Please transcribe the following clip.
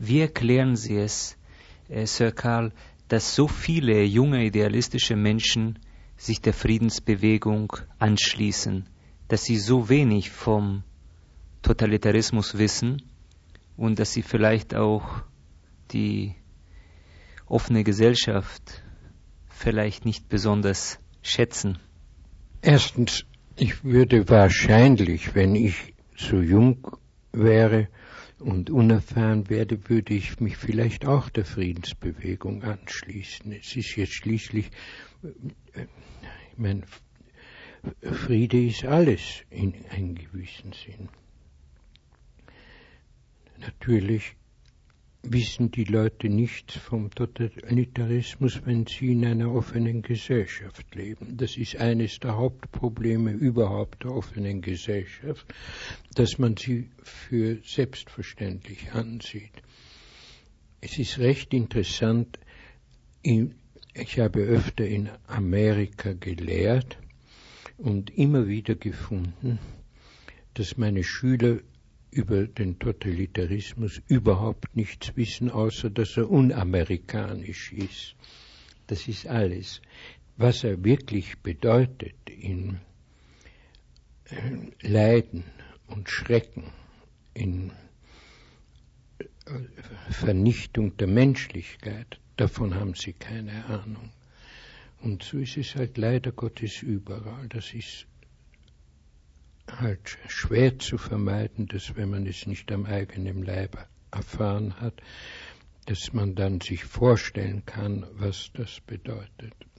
Wie erklären Sie es, Sir Karl, dass so viele junge idealistische Menschen sich der Friedensbewegung anschließen, dass sie so wenig vom Totalitarismus wissen und dass sie vielleicht auch die offene Gesellschaft vielleicht nicht besonders schätzen? Erstens, ich würde wahrscheinlich, wenn ich so jung wäre und unerfahren werde, würde ich mich vielleicht auch der Friedensbewegung anschließen. Es ist jetzt schließlich, ich meine, Friede ist alles in einem gewissen Sinn. Natürlich wissen die Leute nichts vom Totalitarismus, wenn sie in einer offenen Gesellschaft leben. Das ist eines der Hauptprobleme überhaupt der offenen Gesellschaft, dass man sie für selbstverständlich ansieht. Es ist recht interessant, ich habe öfter in Amerika gelehrt und immer wieder gefunden, dass meine Schüler über den Totalitarismus überhaupt nichts wissen, außer dass er unamerikanisch ist. Das ist alles. Was er wirklich bedeutet in Leiden und Schrecken, in Vernichtung der Menschlichkeit, davon haben sie keine Ahnung. Und so ist es halt leider Gottes überall. Das ist halt schwer zu vermeiden, dass wenn man es nicht am eigenen Leib erfahren hat, dass man dann sich vorstellen kann, was das bedeutet.